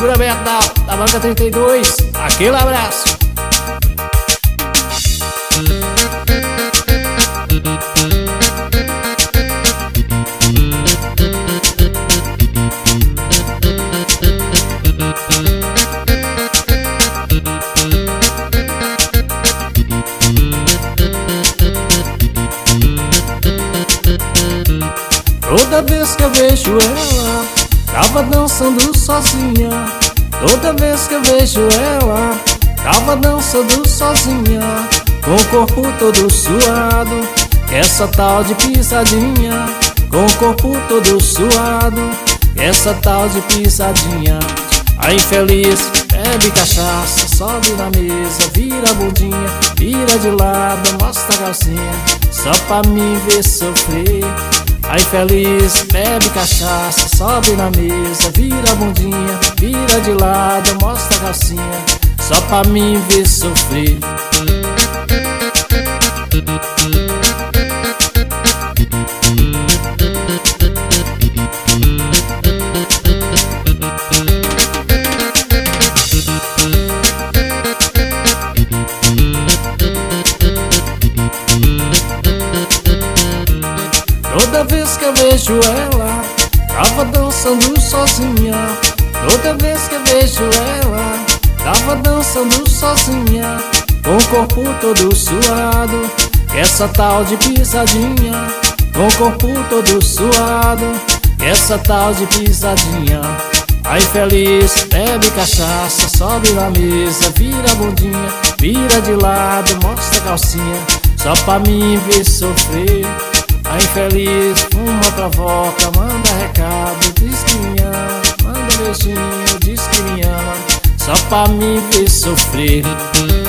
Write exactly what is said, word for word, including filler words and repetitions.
Segura Bertal, da banca trinta e dois, aquele abraço. Toda vez que eu vejo ela, tava dançando sozinha. Toda vez que eu vejo ela, tava dançando sozinha, com o corpo todo suado, essa tal de pisadinha. Com o corpo todo suado, essa tal de pisadinha. A infeliz bebe cachaça, sobe na mesa, vira a bundinha, vira de lado, mostra a calcinha, só pra me ver sofrer. A infeliz bebe cachaça, sobe na mesa, vira a bundinha, vira de lado, mostra a calcinha, só pra me ver sofrer. Toda vez que eu vejo ela, tava dançando sozinha. Toda vez que eu vejo ela, tava dançando sozinha, com o corpo todo suado, essa tal de pisadinha. Com o corpo todo suado, essa tal de pisadinha. A infeliz bebe cachaça, sobe na mesa, vira a bundinha, vira de lado, mostra a calcinha, só pra me ver sofrer. A infeliz fuma, provoca, manda recado, diz que me ama, manda beijinho, diz que me ama, só pra me ver sofrer.